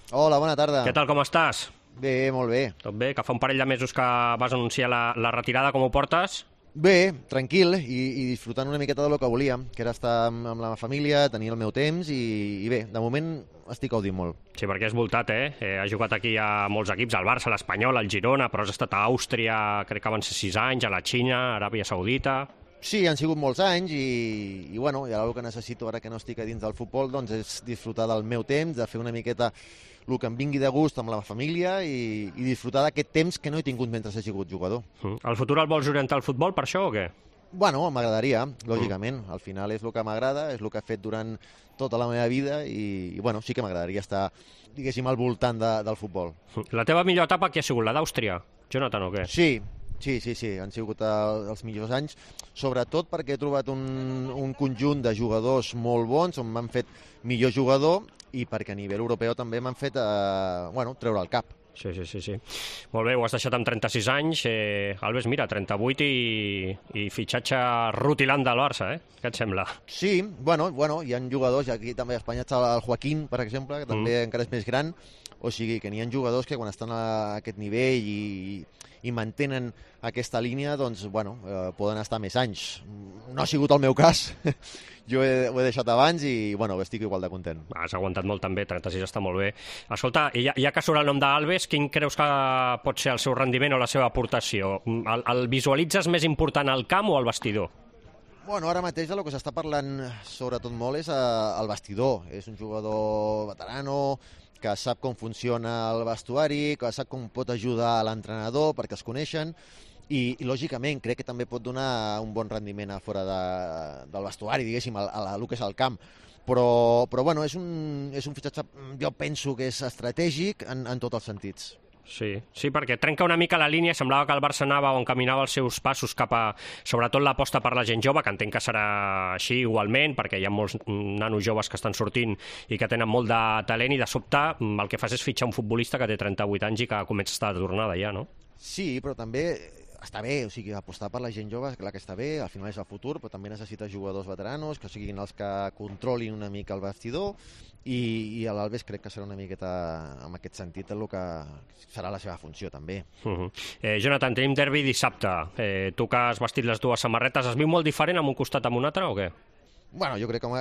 Hola, bona tarda. Què tal, com estàs? Bé, molt bé. Tot bé? Que fa un parell de mesos que vas anunciar la retirada, com ho portes? Bé, tranquil i disfrutant una miqueta del que volíem, que era estar amb la família, tenir el meu temps i bé, de moment estic gaudint molt. Sí, perquè has voltat, Has jugat aquí a molts equips, al Barça, a l'Espanyol, al Girona, però has estat a Àustria, crec que van ser 6 anys, a la Xina, a Aràbia Saudita... Sí, han sigut molts anys i bueno, i ara el que necessito ara que no estic a dins del futbol doncs és disfrutar del meu temps, de fer una miqueta el que em vingui de gust amb la família i disfrutar d'aquest temps que no he tingut mentre he sigut jugador. El futur el vols orientar al futbol per això o què? Bueno, m'agradaria, lògicament. Al final és el que m'agrada, és el que he fet durant tota la meva vida i bueno, sí que m'agradaria estar, diguéssim, al voltant del futbol. La teva millor etapa qui ha sigut, la d'Àustria? Jonathan, o què? Sí, han sigut els millors anys, sobretot perquè he trobat un conjunt de jugadors molt bons, on m'han fet millor jugador i perquè a nivell europeu també m'han fet treure el cap. Sí. Molt bé, ho has deixat amb 36 anys. Alves, mira, 38 i fitxatge rutilant del Barça, Què et sembla? Sí, bueno, hi ha jugadors, aquí també a Espanya està el Joaquín, per exemple, que també encara és més gran, o sigui que n'hi ha jugadors que quan estan a aquest nivell i mantenen aquesta línia, doncs, poden estar més anys. No ha sigut el meu cas, jo ho he deixat abans i, estic igual de content. Has aguantat molt també, 36 està molt bé. Escolta, ja que surt el nom d'Alves, quin creus que pot ser el seu rendiment o la seva aportació? El visualitzes més important al camp o al vestidor? Bueno, ara mateix el que s'està parlant sobretot molt és el vestidor. És un jugador veterano, que sap com funciona el vestuari, que sap com pot ajudar l'entrenador perquè es coneixen i lògicament crec que també pot donar un bon rendiment a fora del vestuari, diguéssim, el que és el camp. Però bueno, és un fitxatge, jo penso que és estratègic en tots els sentits. Sí, perquè trenca una mica la línia, semblava que el Barça anava o encaminava els seus passos cap a, sobretot l'aposta per la gent jove, que entenc que serà així igualment, perquè hi ha molts nanos joves que estan sortint i que tenen molt de talent, i de sobte el que fas és fitxar un futbolista que té 38 anys i que comença a estar de tornada ja, no? Sí, però també està bé, o sigui, apostar per la gent jove, clar que està bé, al final és el futur, però també necessita jugadors veteranos, que siguin els que controlin una mica el vestidor, i l'Alves crec que serà una miqueta, en aquest sentit, el que serà la seva funció, també. Jonathan, tenim derbi dissabte. Tu que has vestit les dues samarretes, es viu molt diferent amb un costat amb un altre, o què? Bueno, jo crec que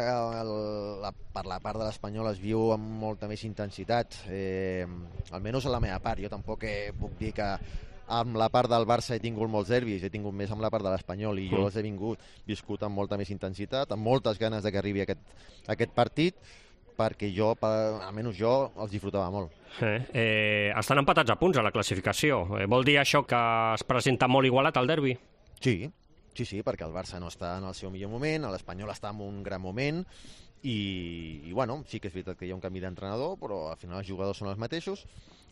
per la part de l'Espanyol es viu amb molta més intensitat, almenys a la meva part. Jo tampoc puc dir que amb la part del Barça he tingut molts derbis, he tingut més amb la part de l'Espanyol i jo els he viscut amb molta més intensitat, amb moltes ganes de que arribi aquest partit, perquè almenys jo, els disfrutava molt. Estan empatats a punts a la classificació. Vol dir això que es presenta molt igualat al derbi? Sí, perquè el Barça no està en el seu millor moment, l'Espanyol està en un gran moment i bueno, sí que és veritat que hi ha un canvi d'entrenador, però al final els jugadors són els mateixos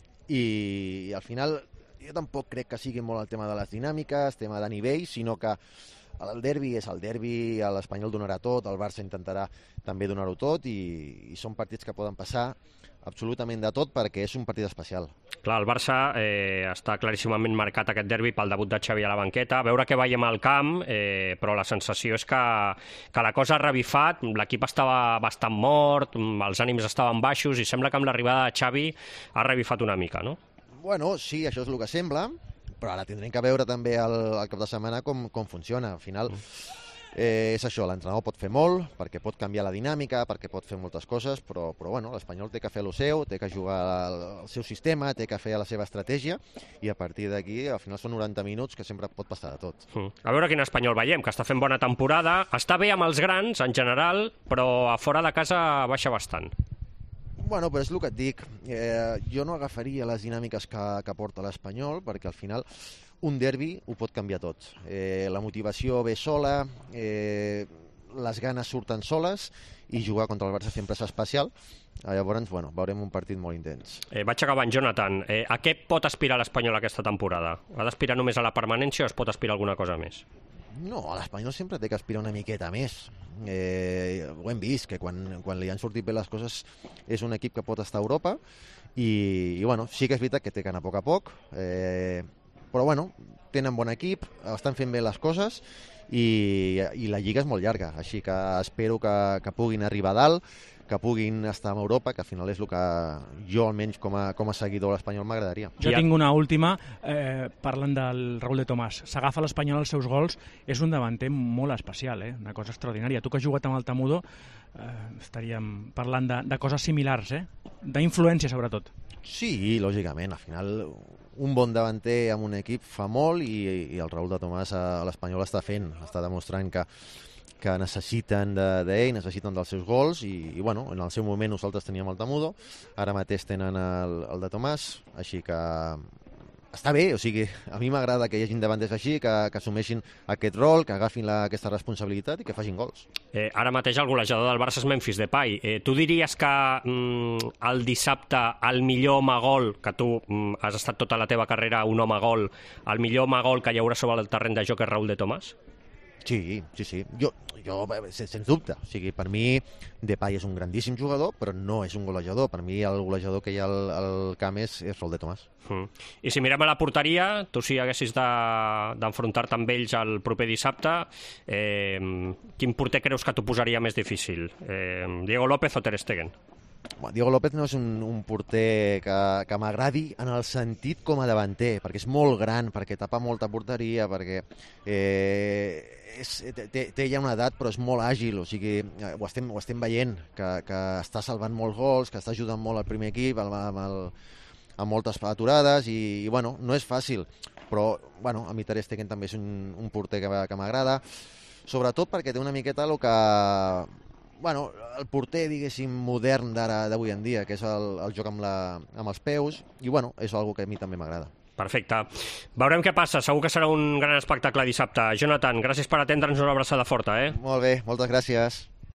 i al final jo tampoc crec que sigui molt el tema de les dinàmiques, tema de nivell, sinó que el derbi és el derbi, l'Espanyol donarà tot, el Barça intentarà també donar-ho tot i són partits que poden passar absolutament de tot perquè és un partit especial. Clar, el Barça està claríssimament marcat aquest derbi pel debut de Xavi a la banqueta. A veure què veiem al camp, però la sensació és que la cosa ha revifat, l'equip estava bastant mort, els ànims estaven baixos i sembla que amb l'arribada de Xavi ha revifat una mica, no? Bueno, sí, això és el que sembla, però ara tindrem que veure també el cap de setmana com funciona. Al final és això, l'entrenador pot fer molt, perquè pot canviar la dinàmica, perquè pot fer moltes coses, però bueno, l'Espanyol té que fer el seu, té que jugar el seu sistema, té que fer la seva estratègia, i a partir d'aquí, al final són 90 minuts que sempre pot passar de tot. A veure quin Espanyol veiem, que està fent bona temporada, està bé amb els grans, en general, però a fora de casa baixa bastant. Bueno, però és el que et dic, jo no agafaria les dinàmiques que porta l'Espanyol, perquè al final un derbi ho pot canviar tot. La motivació ve sola, les ganes surten soles i jugar contra el Barça sempre és especial. Llavors, veurem un partit molt intens. Vaig acabant, Jonathan. A què pot aspirar l'Espanyol aquesta temporada? Ha d'aspirar només a la permanència o es pot aspirar a alguna cosa més? No, l'Espanyol sempre té que aspirar una miqueta més. Ho hem vist, que quan li han sortit bé les coses és un equip que pot estar a Europa i bueno, sí que és veritat que té que anar a poc, però bueno, tenen bon equip, estan fent bé les coses i la Lliga és molt llarga, així que espero que puguin arribar a dalt, que puguin estar a Europa, que al final és el que jo, almenys com a seguidor de l'Espanyol, m'agradaria. Jo tinc una última, parlant del Raúl de Tomàs. S'agafa l'Espanyol als seus gols, és un davanter molt especial, una cosa extraordinària. Tu que has jugat amb el Tamudo, estaríem parlant de coses similars, d'influència sobretot. Sí, lògicament, al final un bon davanter amb un equip fa molt i el Raúl de Tomàs a l'Espanyol està demostrant que necessiten d'ell, necessiten dels seus gols i bueno, en el seu moment nosaltres teníem el Tamudo, ara mateix tenen el de Tomàs, així que està bé, o sigui, a mi m'agrada que hi hagin davanters així, que assumeixin aquest rol, que agafin aquesta responsabilitat i que facin gols. Ara mateix el golejador del Barça és Memphis Depay. Tu diries que el dissabte el millor home gol, que tu has estat tota la teva carrera un home gol, el millor home gol que hi haurà sobre el terreny de joc és Raúl de Tomàs? Sí. Jo, sens dubte. O sigui, per mi, Depay és un grandíssim jugador, però no és un golejador. Per mi, el golejador que hi ha al camp és Raúl de Tomàs. I si mirem a la porteria, tu si haguessis d'enfrontar-te amb ells el proper dissabte, quin porter creus que t'ho posaria més difícil? Diego López o Ter Stegen? Diego López no és un porter que m'agradi en el sentit com a davanter, perquè és molt gran, perquè tapa molta porteria, perquè té ja una edat però és molt àgil, o sigui, ho estem veient, que està salvant molts gols, que està ajudant molt al primer equip amb moltes aturades i bueno, no és fàcil, però bueno, a mi Ter Stegen també és un porter que m'agrada, sobretot perquè té una miqueta el que... Bueno, el porter, diguéssim, modern d'avui en dia, que és el joc amb els peus, i bueno, és una cosa que a mi també m'agrada. Perfecte. Veurem què passa, segur que serà un gran espectacle dissabte. Jonathan, gràcies per atendre'ns, una abraçada forta. Molt bé, moltes gràcies.